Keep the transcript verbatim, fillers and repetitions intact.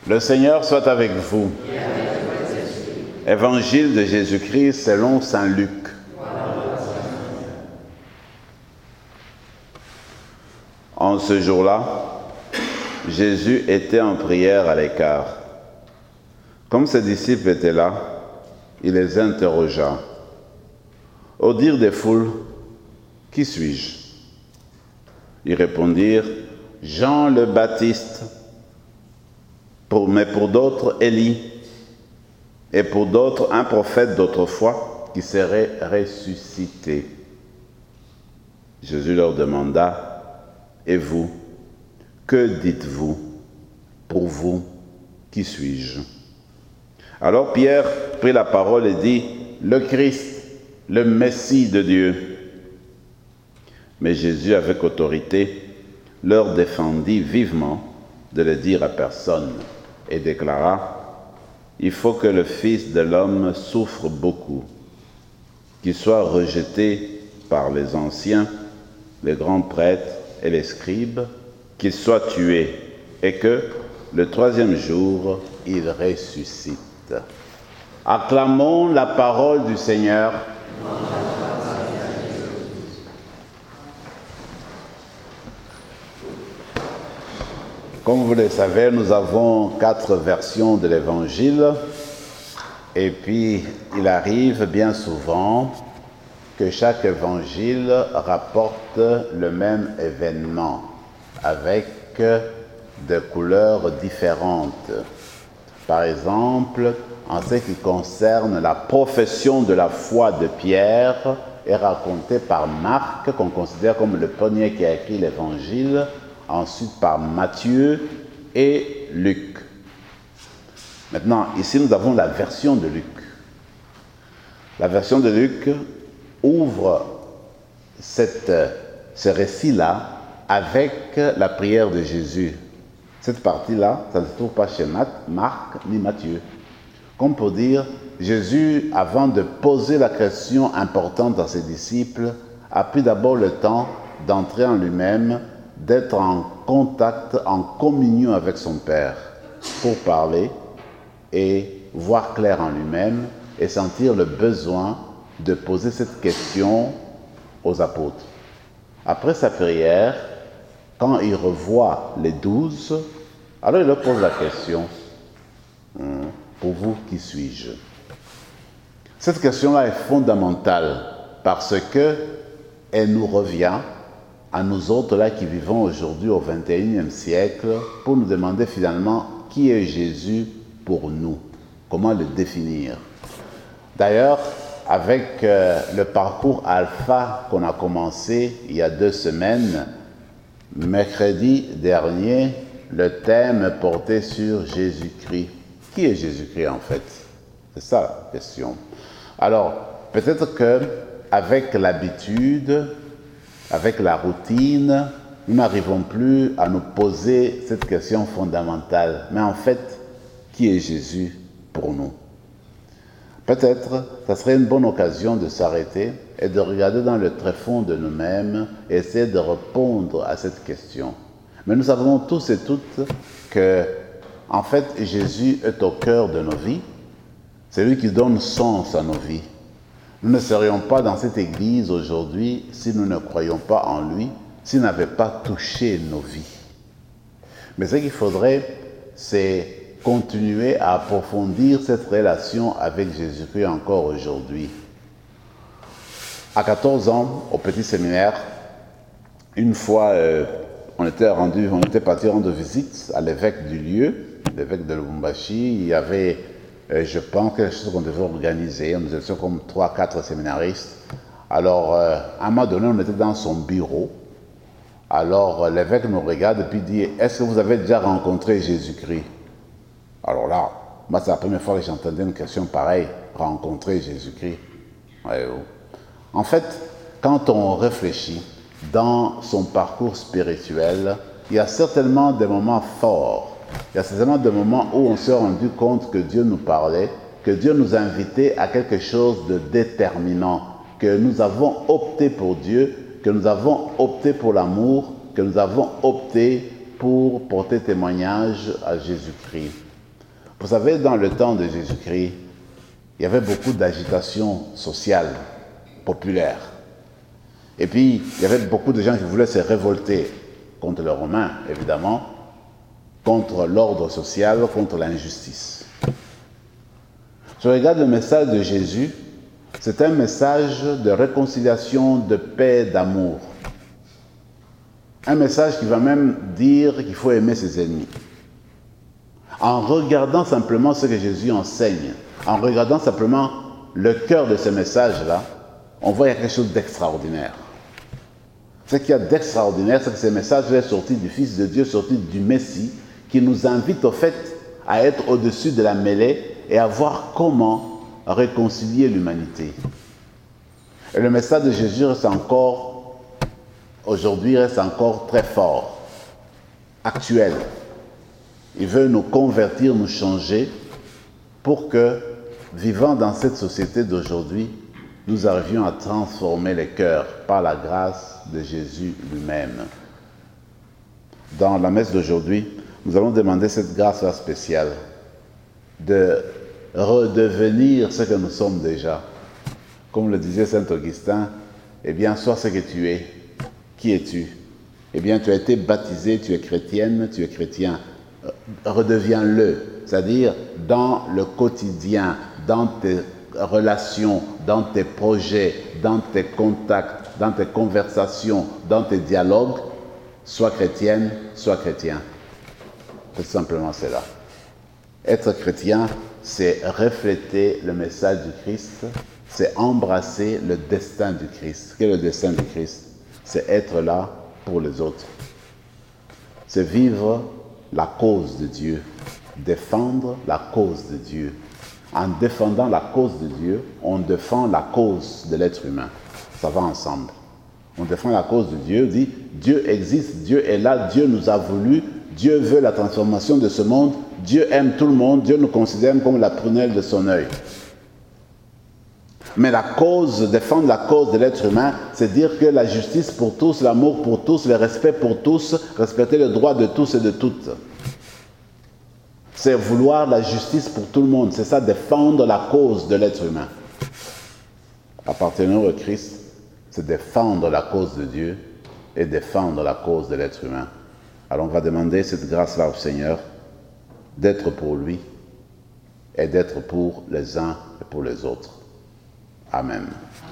Le Seigneur soit avec vous. Évangile de Jésus-Christ selon saint Luc. En ce jour-là, Jésus était en prière à l'écart. Comme ses disciples étaient là, il les interrogea. Au dire des foules, « Qui suis-je » Ils répondirent, « Jean le Baptiste, pour, mais pour d'autres, Élie, et pour d'autres, un prophète d'autrefois qui serait ressuscité. » Jésus leur demanda, « Et vous, que dites-vous? Pour vous, qui suis-je » Alors Pierre prit la parole et dit, « Le Christ, le Messie de Dieu. » Mais Jésus, avec autorité, leur défendit vivement de le dire à personne et déclara, « Il faut que le Fils de l'homme souffre beaucoup, qu'il soit rejeté par les anciens, les grands prêtres et les scribes, qu'il soit tué, et que, le troisième jour, il ressuscite. » Acclamons la parole du Seigneur. Comme vous le savez, nous avons quatre versions de l'Évangile, et puis il arrive bien souvent que chaque évangile rapporte le même événement, avec des couleurs différentes. Par exemple, en ce qui concerne la profession de la foi de Pierre, est racontée par Marc, qu'on considère comme le premier qui a écrit l'Évangile, ensuite par Matthieu et Luc. Maintenant, ici, nous avons la version de Luc. La version de Luc ouvre cette, ce récit-là avec la prière de Jésus. Cette partie-là, ça ne se trouve pas chez Marc ni Matthieu. Comme pour dire, Jésus, avant de poser la question importante à ses disciples, a pris d'abord le temps d'entrer en lui-même, d'être en contact, en communion avec son Père, pour parler et voir clair en lui-même et sentir le besoin de poser cette question aux apôtres. Après sa prière, quand il revoit les douze, alors il leur pose la question, hum, pour vous, qui suis-je? Cette question-là est fondamentale parce qu'elle nous revient à nous autres là qui vivons aujourd'hui au vingt et unième siècle pour nous demander finalement qui est Jésus pour nous, comment le définir. D'ailleurs, avec euh, le parcours Alpha qu'on a commencé il y a deux semaines, mercredi dernier, le thème portait sur Jésus-Christ. Qui est Jésus-Christ en fait? C'est ça la question. Alors, peut-être qu'avec l'habitude, avec la routine, nous n'arrivons plus à nous poser cette question fondamentale. Mais en fait, qui est Jésus pour nous? Peut-être, ça serait une bonne occasion de s'arrêter et de regarder dans le tréfonds de nous-mêmes et essayer de répondre à cette question. Mais nous savons tous et toutes que, en fait, Jésus est au cœur de nos vies. C'est lui qui donne sens à nos vies. Nous ne serions pas dans cette église aujourd'hui si nous ne croyions pas en lui, s'il n'avait pas touché nos vies. Mais ce qu'il faudrait, c'est continuer à approfondir cette relation avec Jésus-Christ encore aujourd'hui. À quatorze ans, au petit séminaire, une fois, euh, on était rendu, on était parti rendre visite à l'évêque du lieu, l'évêque de Lubumbashi. Il y avait, euh, je pense, quelque chose qu'on devait organiser. Nous étions comme trois, quatre séminaristes. Alors, euh, à un moment donné, on était dans son bureau. Alors, euh, l'évêque nous regarde et puis dit, « Est-ce que vous avez déjà rencontré Jésus-Christ » Alors là, moi, c'est la première fois que j'entendais une question pareille, rencontrer Jésus-Christ. Ouais, oh. En fait, quand on réfléchit dans son parcours spirituel, il y a certainement des moments forts. Il y a certainement des moments où on s'est rendu compte que Dieu nous parlait, que Dieu nous invitait à quelque chose de déterminant, que nous avons opté pour Dieu, que nous avons opté pour l'amour, que nous avons opté pour porter témoignage à Jésus-Christ. Vous savez, dans le temps de Jésus-Christ, il y avait beaucoup d'agitation sociale, populaire. Et puis, il y avait beaucoup de gens qui voulaient se révolter contre les Romains, évidemment, contre l'ordre social, contre l'injustice. Je regarde le message de Jésus, c'est un message de réconciliation, de paix, d'amour. Un message qui va même dire qu'il faut aimer ses ennemis. En regardant simplement ce que Jésus enseigne, en regardant simplement le cœur de ce message-là, on voit qu'il y a quelque chose d'extraordinaire. Ce qu'il y a d'extraordinaire, c'est que ce message est sorti du Fils de Dieu, sorti du Messie, qui nous invite au fait à être au-dessus de la mêlée et à voir comment réconcilier l'humanité. Et le message de Jésus reste encore, aujourd'hui, reste encore très fort, actuel. Il veut nous convertir, nous changer, pour que, vivant dans cette société d'aujourd'hui, nous arrivions à transformer les cœurs par la grâce de Jésus lui-même. Dans la messe d'aujourd'hui, nous allons demander cette grâce-là spéciale de redevenir ce que nous sommes déjà. Comme le disait saint Augustin, eh bien, sois ce que tu es. Qui es-tu? Eh bien, tu as été baptisé, tu es chrétienne, tu es chrétien. Redeviens-le, c'est-à-dire dans le quotidien, dans tes relations, dans tes projets, dans tes contacts, dans tes conversations, dans tes dialogues, sois chrétienne, sois chrétien. Tout simplement cela. Être chrétien, c'est refléter le message du Christ, c'est embrasser le destin du Christ. Quel est le destin du Christ? C'est être là pour les autres. C'est vivre la cause de Dieu, défendre la cause de Dieu. En défendant la cause de Dieu, on défend la cause de l'être humain. Ça va ensemble. On défend la cause de Dieu, dit Dieu existe, Dieu est là, Dieu nous a voulu, Dieu veut la transformation de ce monde, Dieu aime tout le monde, Dieu nous considère comme la prunelle de son œil. Mais la cause, défendre la cause de l'être humain, c'est dire que la justice pour tous, l'amour pour tous, le respect pour tous, respecter le droit de tous et de toutes. C'est vouloir la justice pour tout le monde, c'est ça, défendre la cause de l'être humain. Appartenir au Christ, c'est défendre la cause de Dieu et défendre la cause de l'être humain. Alors on va demander cette grâce-là au Seigneur, d'être pour lui et d'être pour les uns et pour les autres. Amen.